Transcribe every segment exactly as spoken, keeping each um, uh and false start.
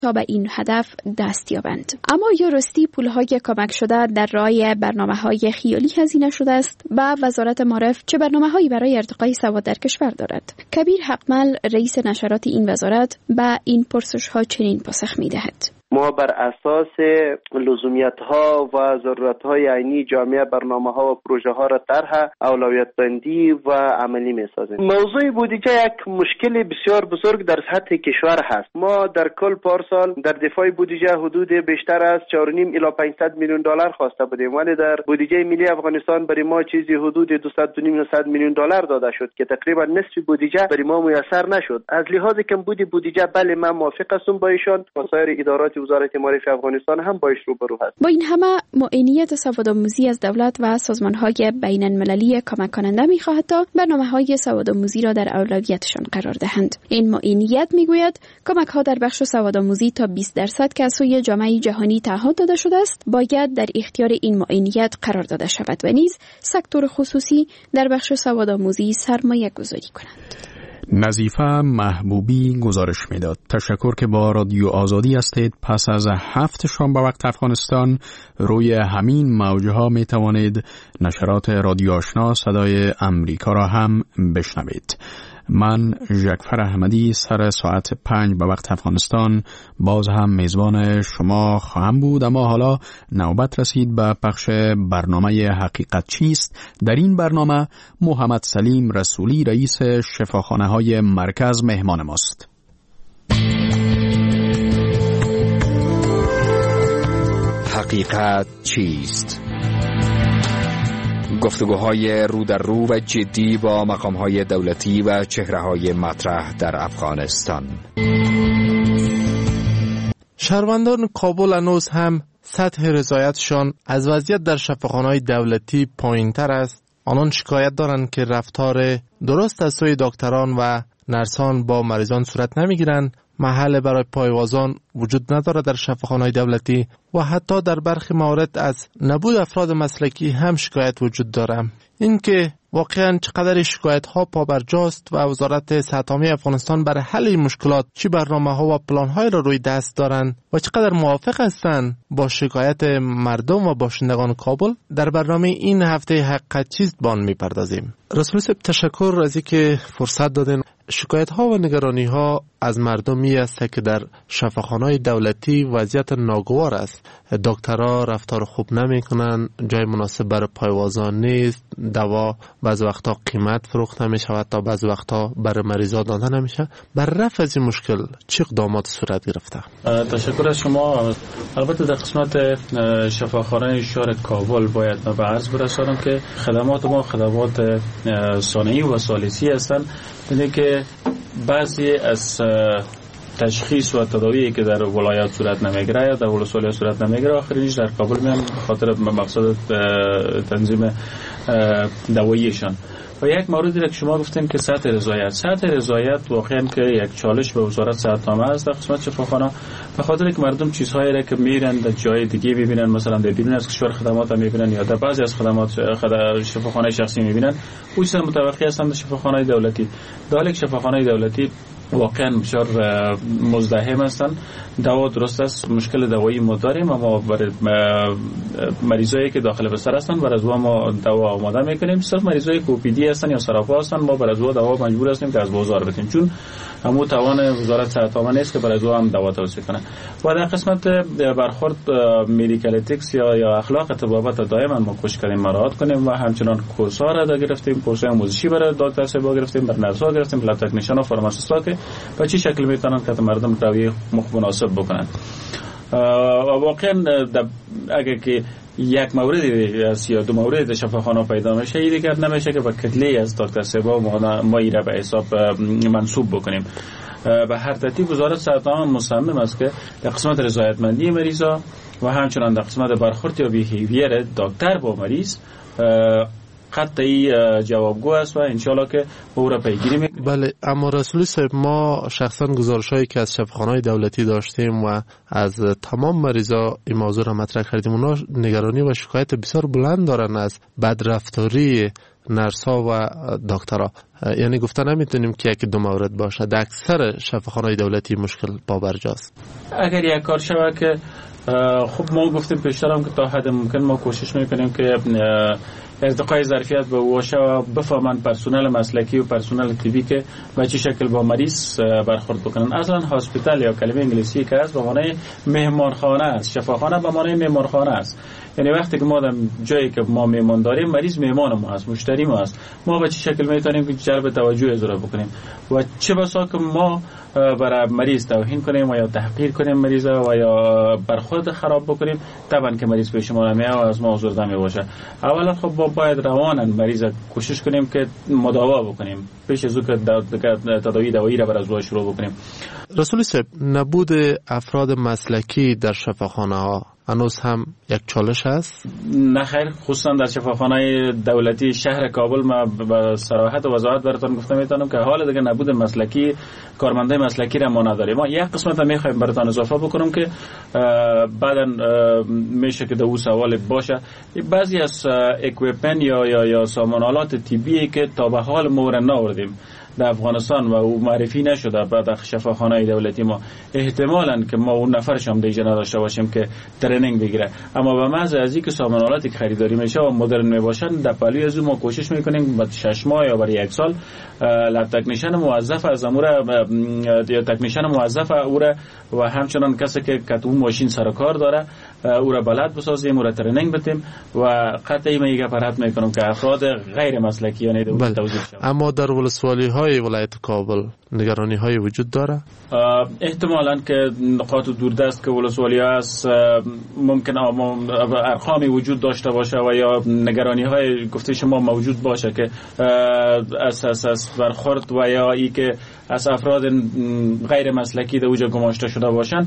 تا به این هدف دست یابند. اما یا راستی پولهای کمک شده در راه برنامه‌های خیالی هزینه شده است و وزارت معارف چه برنامه‌هایی برای ارتقای سواد در کشور دارد؟ کبیر حقمل رئیس نشرات این وزارت به این پرسش‌ها چنین پاسخ می‌دهد: ما بر اساس لزومیت‌ها و ضرورت‌های عینی جامعه برنامه‌ها و پروژه‌ها را طرح اولویت بندی و عملی می‌سازیم. موضوع بودجه یک مشکل بسیار بزرگ در سطح کشور هست. ما در کل پارسال در دفاع بودجه حدود بیشتر از چهار و نیم الی پانصد میلیون دلار خواسته بودیم، ولی در بودجه ملی افغانستان برای ما چیزی حدود دویست و نود میلیون دلار داده شد که تقریبا نصف بودجه برای ما میسر نشد. از لحاظ کمبود بودجه بله من موافق هستم با ایشان و سایر ادارات وزارت معارف افغانستان هم باش روبرو هست. با این همه معینیت سوادآموزی از دولت و سازمان‌های بین المللی کمک کننده می‌خواهد تا برنامه‌های سوادآموزی را در اولویتشان قرار دهند. این معینیت می‌گوید کمک‌ها در بخش سوادآموزی تا بیست درصد که از سوی جامعه جهانی تعهد داده شده است باید در اختیار این معینیت قرار داده شود و نیز سکتور خصوصی در بخش سوادآموزی سرمایه‌گذاری کنند. نظیفه محبوبی گزارش میداد. تشکر که با رادیو آزادی هستید. پس از هفت شام به وقت افغانستان روی همین موجه ها می توانید نشرات رادیو آشنا صدای امریکا را هم بشنوید. من ژکفر احمدی سر ساعت پنج به وقت افغانستان باز هم میزبان شما خواهم بود، اما حالا نوبت رسید به پخش برنامه حقیقت چیست. در این برنامه محمد سلیم رسولی رئیس شفاخانه های مرکز مهمان ماست. حقیقت چیست؟ گفتگوهای رو در رو و جدی با مقامهای دولتی و چهره‌های مطرح در افغانستان. شهروندان کابل هنوز هم سطح رضایتشان از وضعیت در شفاخانه‌های دولتی پایین‌تر است. آنان شکایت دارند که رفتار درست از سوی دکتران و نرسان با مریضان صورت نمی‌گیرند. محل برای پایوازان وجود ندارد در شفاخانه‌های دولتی و حتی در برخی موارد از نبود افراد مسلکی هم شکایت وجود دارد. این که واقعاً چقدر شکایت ها پابرجاست و وزارت صحت عامه افغانستان برای حل این مشکلات چی برنامه ها و پلان های را روی دست دارند و چقدر موافق هستند با شکایت مردم و باشندگان کابل، در برنامه این هفته حقیقت چیست با آن میپردازیم. رسول صاحب تشکر از اینکه فرصت دادین. شکایت ها و نگرانی ها از مردمی است که در شفاخانه‌های دولتی وضعیت ناگوار است. دکترها رفتار خوب نمی‌کنند، جای مناسب برای پایوازان نیست، دوا بعض وقتا قیمت فروخته میشه و تا بعض وقتا برای مریضا داده نمیشه. بر رفع از این مشکل چه اقدامات صورت گرفته؟ تشکر از شما. البته در قسمت شفاخانه شهر کابل باید من به عرض برسانم که خدمات ما خدمات ثانوی و ثالثی هستند، یعنی که بعضی از تشخیص و تداویی که در ولایات صورت نمیگیره یا در ولسوالیات صورت نمیگیره آخرینش در کابل میان خاطر مقصد تنظیم دواییشان. و یک موردی را که شما گفتیم که سطح رضایت سطح رضایت واقعا که یک چالش به وزارت صحت عامه است در قسمت شفاخانه، به خاطر که مردم چیزهایی را که میرن در جای دیگه میبینن، مثلا در بیرون از کشور خدمات میبینن یا در بعضی از خدمات شفاخانه شخصی میبینن، اون چیزا متوقع هستند در شفاخانه دولتی. در شفاخانه دولتی واقعا بسیار مزدحم هستند. دوا درست است، مشکل دوایی ما داریم، اما برای مریضایی که داخل بستر هستن برای از ما دوا آماده میکنیم. صرف مریضای کوپیدی هستن یا سراپا هستن، ما برای از دوا مجبور هستیم که از بازار بتیم، چون همون توان وزارت صحت عامه نیست که برای از هم دوا توصیه کنه. و در قسمت برخورد مدیکال اتیکس یا یا اخلاق طبابت دائما ما کوشش کردیم مراعات کنیم و همچنان کورس ها را گرفتیم، کورس آموزشی برای دکتر صاحب گرفتیم، برای نرس ها گرفتیم، لب تکنیشن و فارماسیست ها که به چه شکل میتونن که مردم روی مناسب بکنن. واقعا اگر که یک مورد یا دو مورد شفاخانه پیدا میشه، این دیگر نمیشه که با کتله از دکتر صاحب ما ایره به حساب منسوب بکنیم. به هر ترتیب وزارت صحت عامه مصمم است که در قسمت رضایتمندی مریضا و همچنان در قسمت برخورد یا بیهیویر دکتر با مریض قطعی جوابگو است و انشالله که او را پیگیری میکنیم. بله، اما رسولی صاحب ما شخصا گزارش‌هایی که از شفاخانه‌های دولتی داشتیم و از تمام مریضا این موضوع را مطرح کردیم، اونا نگرانی و شکایت بسیار بلند دارن از بدرفتاری نرسا و دکترها. یعنی گفتن نمیتونیم که یکی دو مورد باشه، در اکثر شفاخانه‌های دولتی مشکل پابرجاست. اگر یک کار شود که خب ما گفتیم پیشترم که تا حد ممکن ما کوشش میکنیم که ارتقای ظرفیت به واشه و بفهمن پرسنل مسلکی و پرسنل طبی که به چه شکل با مریض برخورد بکنن. اصلا هاسپیتال یا کلمه انگلیسی که هست به معنای مهمانخانه است، شفاخانه به معنای مهمانخانه است. یعنی وقتی که ما در جایی که ما مهمان داریم، مریض مهمان ما است، مشتری ما است، ما به چه شکل میتونیم که جلب توجه از او بکنیم و چه بسا که ما برای مریض توهین کنیم و یا تحقیر کنیم مریض و یا برخورد خراب بکنیم، طبعا که مریض پیش ما نمیاد و از ما آزرده میباشه. اولا خب با باید روانن مریض کوشش کنیم که مداوا بکنیم پیش از او که تداوی دوایی را برای از شروع بکنیم. رسول صاحب، نبود افراد مسلکی در شفاخانه ها هنوز هم یک چالش است؟ نه خیر، خصوصا در شفاخانه دولتی شهر کابل ما به صراحت و وضاحت براتون گفته میتونم که حال دیگه نبود مسلکی، کارمنده مسلکی را ما نداریم. ما یک قسمت هم میخوایم براتون اضافه بکنم که بعدا میشه که دو سوال باشه. بعضی از اکویپمنت یا یا یا سامانالات طبی که تا به حال ما ناوردیم در افغانستان و او معرفی نشده بعد شفاخانه دولتی ما، احتمالاً که ما اون نفرش هم دیگه نداشته باشیم که ترنینگ بگیره. اما به محض از اینکه سامانالاتی که خریداری میشه و مدرن میباشن، در پلوی از ما کوشش میکنیم بعد شش ماه یا برای یک سال لب تکنیشن موظف از امور یا تکنیشن موظف او را و همچنان کسی که کتو ماشین سر کار داره او را بلد بسازیم، او را ترنینگ بدیم و قطعی میگه پرهت میکنم که افراد غیر مسلکی یعنی توضیح شود. اما در ولسوالی های ولایت کابل نگرانی های وجود داره؟ احتمالاً که نقاط دوردست که ولسوالی هست ممکن ارقامی وجود داشته باشه و یا نگرانی های گفته شما موجود باشه که اساس از برخورد و یا ای که از افراد غیر مسلکی در اوجه گماشته شده باشن.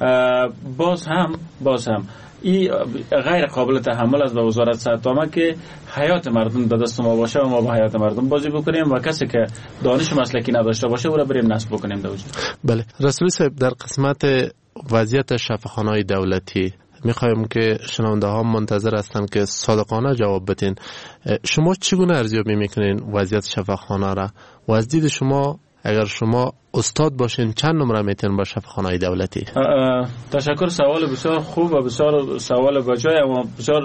باز هم باز هم این غیر قابل تحمل است به وزارت صحت عامه که حیات مردم به دست ما باشه و ما با حیات مردم بازی بکنیم و کسی که دانش مسلکی نداشته باشه او را بریم نصب بکنیم در اوجه. بله رسول صاحب، در قسمت وضعیت شفاخانه‌های دولتی میخوایم که شنونده ها منتظر هستن که صادقانه جواب بدین. شما چگونه ارزیابی میکنین وضعیت شفاخانه را و از دید شما اگر شما استاد باشین چند نمره میتین با شفاخانه‌های دولتی؟ تشکر، سوال بسیار خوب و بسیار سوال بجای اما بسیار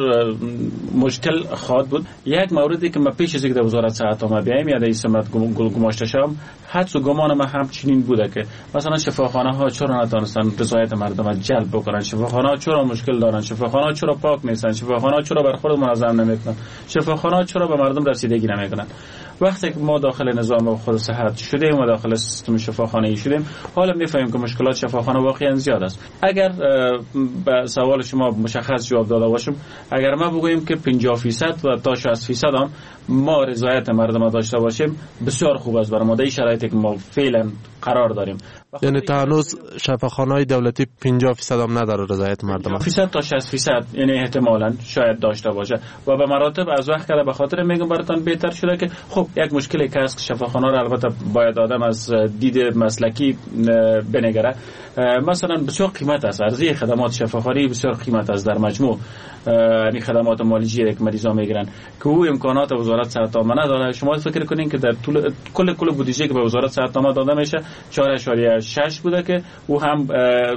مشکل خواهد بود. یک موردی که من پیش از اینکه در وزارت صحت عامه بیایم یا در این سمت گماشته شدم، حدس و گمان من همچنین بوده که مثلا شفاخانه ها چرا نتونستن رضایت مردم جلب بکنن، شفاخانه ها چرا مشکل دارن، شفاخانه ها چرا پاک نیستن، شفاخانه ها چرا برخورد منظم نمیکنن، شفاخانه ها چرا به مردم رسیدگی نمیکنن. وقتی که ما داخل نظام خود صحت شدیم و داخل سیستم شفاخانه‌ای شدیم، حالا میفهمیم که مشکلات شفاخانه واقعا زیاد است. اگر به سوال شما مشخص جواب داده باشم، اگر ما بگوییم که پنجاه درصد و تا شصت درصد هم ما رضایت مردم داشته باشیم، بسیار خوب است برای ما در شرایطی که ما فعلا قرار داریم. یعنی تا هنوز شفاخانه‌های دولتی پنجاه درصد هم نداره رضایت مردم. پنجاه درصد تا شصت درصد یعنی احتمالاً شاید داشته باشه و به مراتب از وقت کده به خاطر میگم براتون بهتر شده که خب یک مشکلی که هست شفاخانه را البته باید آدم از دید مسلکی بنگره. مثلا بسیار قیمت است، ارزی خدمات شفاخانه‌ای بسیار قیمت است در مجموع، یعنی خدمات مالیجی که مریضا میگیرن که او امکانات وزارت صحت عامه نداره. شما فکر کنین که در طول کل کل بودجه که به وزارت صحت عامه داده میشه چهار اشاریه شش بوده که او هم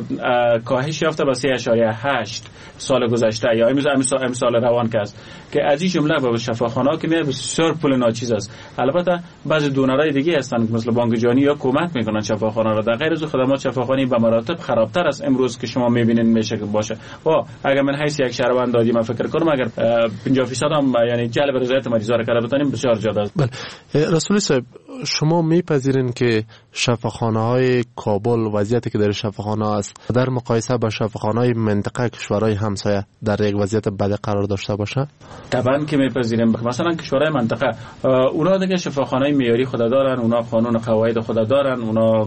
کاهش یافته به سه اشاریه هشت سال گذشته یا امسال روان که است که از این جمله به شفاخانه‌ها که میاد بسیار پول ناچیز است. البته بعضی دونرای دیگه هستن مثل بانک جهانی یا کمک میکنن شفاخانه را. در غیر از خدمات شفاخانه‌ای به مراتب خرابتر است امروز که شما میبینین میشه که باشه. و اگر من حیث یک شهروند دادی من فکر کنم اگر پنجاه درصد هم یعنی جلب رضایت مریضا را کرده بتونیم بسیار زیاد است. بله رسول صاحب، شما میپذیرین که شفاخانه‌های کابل وضعیتی که در شفاخانه است در مقایسه با شفاخانه‌های منطقه کشورهای همسایه در یک وضعیت بد قرار داشته باشه؟ طبعا که میپذیریم. مثلا کشورهای منطقه اونا دیگه شفاخانه‌های معیاری خود دارن، اونا قانون قواعد خود دارن، اونا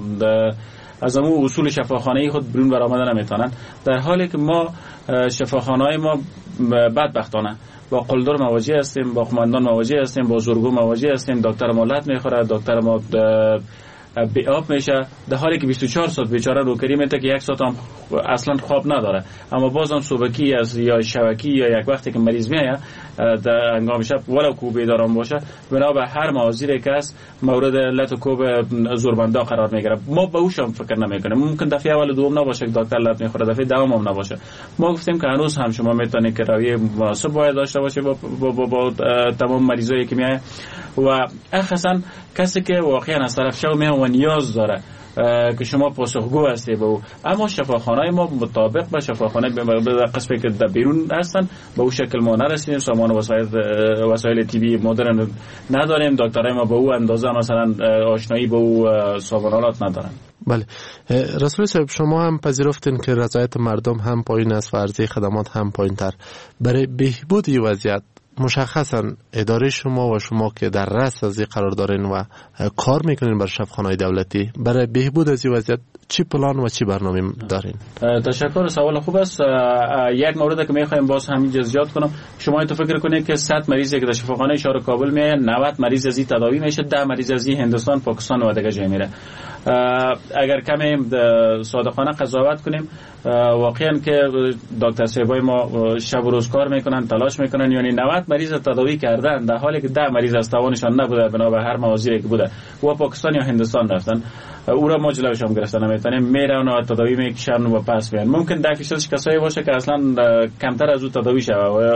از امو اصول شفاخانه‌ای خود برون برآمده نمیتونن، در حالی که ما شفاخانه‌های ما بدبختانه با قلدر مواجه هستیم، با قماندان مواجه هستیم، با زورگو مواجه هستیم. دکتر ما لط میخوره، دکتر ما بی آب میشه، در حالی که بیست و چهار ساعت بیچاره روکری میته که یک ساعت هم اصلا خواب نداره، اما بازم صبحکی از یا شبکی یا یک وقتی که مریض میاد در هنگام شب ولو کو بیدارم باشه، بنا به هر موازیری که است مورد لط و کوب زوربندا قرار میگیره. ما به اوش هم فکر نمیکنیم. ممکن دفعه اول دوم نباشه که دکتر لط میخوره، دفعه دوم هم نباشه. ما گفتیم که هنوز هم شما میتونید که رویه مناسب باید داشته باشه با, با, با, با تمام مریضایی که میاد و اخصا کسی که واقعا از طرف شما میاد و نیاز داره که شما پاسخگو هستی به او. اما شفاخانه‌های ما مطابق با شفاخانه به قسمی که در بیرون هستن به او شکل ما نرسیدیم. سامان وسایل وسایل طبی مدرن نداریم. دکترای ما به او اندازه مثلا آشنایی به او سامانالات ندارن. بله رسول صاحب، شما هم پذیرفتین که رضایت مردم هم پایین است و عرضه خدمات هم پایین تر. برای بهبود این وضعیت مشخصا اداره شما و شما که در رأس از این قرار دارین و کار میکنین بر شفاخانه‌های دولتی، برای بهبود از این وضعیت چی پلان و چی برنامه دارین؟ تشکر، سوال خوب است. یک مورد که میخوایم باز همین جزئیات کنم، شما تو فکر کنید که صد مریضی که در شفاخانه شهر کابل میاد، نود مریض از این تداوی میشه، ده مریض از این هندوستان، پاکستان و دیگه جای میره. اگر کمی صادقانه قضاوت کنیم، واقعا که دکتر صاحبای ما شب و روز کار میکنن، تلاش میکنن، یعنی نود مریض تداوی کردن در حالی که ده مریض از توانشان نبوده بنا به هر موازیری که بوده و پاکستان یا هندوستان رفتن. او را ما جلوش هم گرفتن نمیتونیم، میرن و تداوی میکشن و پس میان. ممکن ده فیصدش کسایی باشه که اصلا کمتر از او تداوی شوه.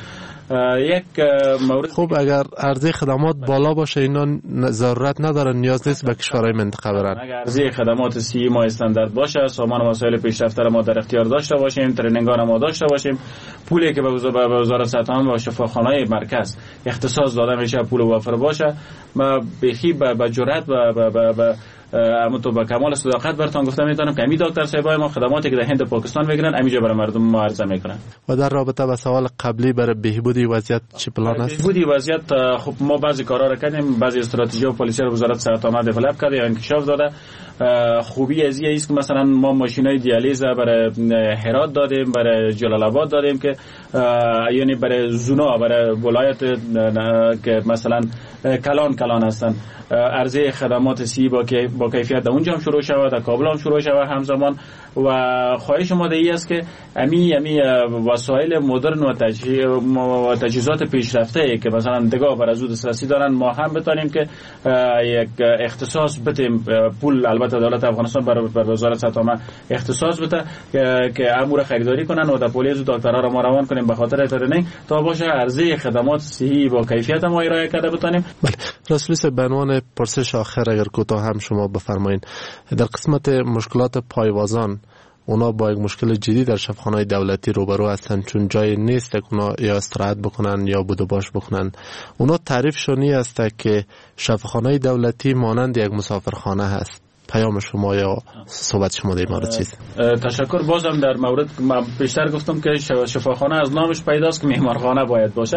یک مورد خوب، اگر عرضه خدمات بالا باشه اینا ضرورت ندارن، نیاز نیست به کشورهای منطقه برن. اگر عرضه خدمات سی ما استاندارد باشه، سامان و وسایل پیشرفته ما در اختیار داشته باشیم، ترینینگان ما داشته باشیم، پولی که به وزارت صحت عامه و شفاخانه‌های مرکز اختصاص داده میشه پول وافر باشه، ما بخی به جرأت و اما تو با کمال صداقت براتون گفتم میتونم که امی دکتر صاحبای ما خدماتی که در هند و پاکستان میگیرن امیجا برای مردم ما عرضه میکنن. و در رابطه با سوال قبلی برای بهبودی وضعیت چی پلان است؟ بهبودی وضعیت خب ما بعضی کارا رو کردیم، بعضی استراتژی و پالیسی رو وزارت صحت عامه دیولپ کرده یا انکشاف داده. خوبی از این است که مثلا ما ماشینای دیالیز برای هرات دادیم، برای جلال آباد دادیم که یعنی برای زونا، برای ولایت که مثلا کلان کلان هستن، عرضه خدمات سی با که با کیفیت در اونجا هم شروع شود، در کابل هم شروع شود همزمان. و خواهش ما دیگه است که امی امی وسایل مدرن و تجهیزات پیشرفته که مثلا دگاه بر از دسترسی دارن ما هم بتونیم که یک اختصاص بدیم. پول البته دولت افغانستان بر وزارت صحت عامه اختصاص بده که امور خریداری کنن و در پلیس دکترها را ما روان کنیم به خاطر ترینینگ تا باشه عرضه خدمات صحی با کیفیت ما ارائه کرده بتونیم. بله رسول صاحب، به عنوان پرسش آخر اگر کوتاه هم شما بفرمایید، در قسمت مشکلات پایوازان اونا با یک مشکل جدی در شفاخانه‌های دولتی روبرو هستن، چون جای نیست که اونا یا استراحت بکنن یا بود و باش بکنن. اونا تعریف شونی است که شفاخانه‌های دولتی مانند یک مسافرخانه هست. پیام شما یا صحبت شما در مورد چیست؟ تشکر. بازم در مورد من بیشتر گفتم که شفاخانه از نامش پیداست که مهمانخانه باید باشه.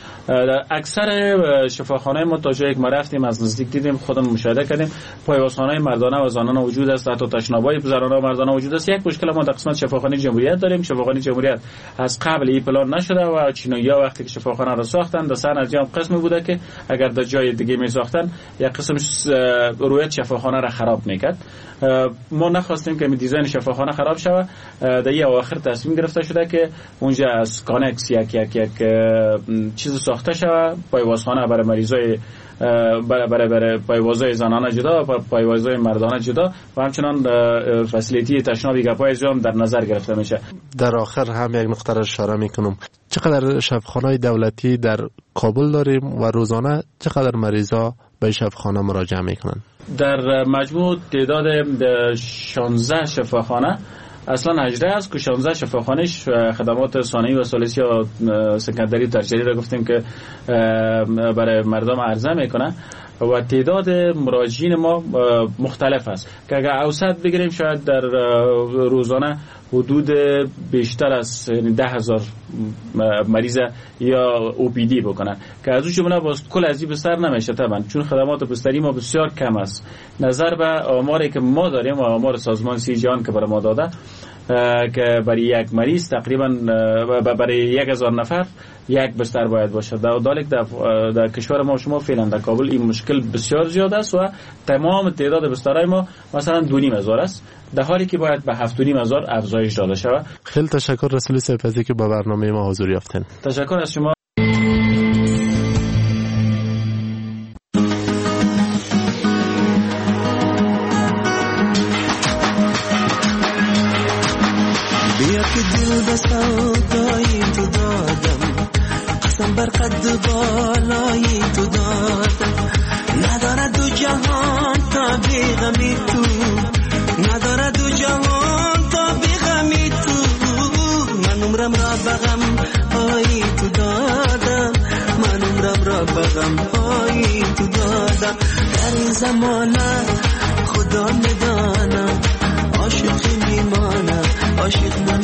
اکثر شفاخانه ما تا جایی که ما رفتیم از نزدیک دیدیم، خودمون مشاهده کردیم، پایوازخانه مردانه و زنانه وجود است، حتی تشنابای زنانه و مردانه وجود است. یک مشکل ما در قسمت شفاخانه جمهوریت داریم. شفاخانه جمهوریت از قبل این پلان نشده و چینویا وقتی که شفاخانه را ساختن در سن از جام قسمی بوده که اگر در جای دیگه می ساختن یک قسم رویت شفاخانه را خراب میکرد. ما نخواستیم که دیزاین شفاخانه خراب شود. در این اواخر تصمیم گرفته شده که اونجا از کانکس یک یک یک چیز ساخته شود، پایوازخانه برای مریضای برای برای برای پایوازای زنانه جدا و پایوازای مردانه جدا و همچنان فسیلیتی تشنابی گپای هم در نظر گرفته میشه. در آخر هم یک نقطه را اشاره میکنم، چقدر شفاخانه‌های دولتی در کابل داریم و روزانه چقدر مریضا به شفاخانه مراجعه میکنن؟ در مجموع تعداد شانزده شفاخانه، اصلا هجده است که شانزده شفاخانه خدمات ثانوی و ثالثی و سکندری ترشیحی را گفتیم که برای مردم عرضه میکنه و تعداد مراجعین ما مختلف است که اگر اوسط بگیریم شاید در روزانه حدود بیشتر از ده هزار مریض یا او پی دی بکنن که از اون جمله باز کل از این بستر نمیشه طبعا، چون خدمات بستری ما بسیار کم است نظر به آماری که ما داریم و آمار سازمان سی جهان که برای ما داده. که برای یک مریض تقریبا برای یک هزار نفر یک بستر باید باشه. در دالیک در, در کشور ما شما فعلا در کابل این مشکل بسیار زیاد است و تمام تعداد بسترهای ما مثلا دو نیم هزار است، در حالی که باید به هفت و نیم هزار افزایش داده شود. خیلی تشکر رسول سپسی که با برنامه ما حضور یافتین. تشکر از شما. بیا که دل به سودای تو دادم، قسم بر قد بالای تو دادم. نداره دو جهان تا بیغمی تو، نداره دو جهان تا بیغمی تو. من عمرم را بغم های تو دادم، من عمرم را بغم های تو دادم. در این زمانه خدا میدانم عاشق میمانم، عاشق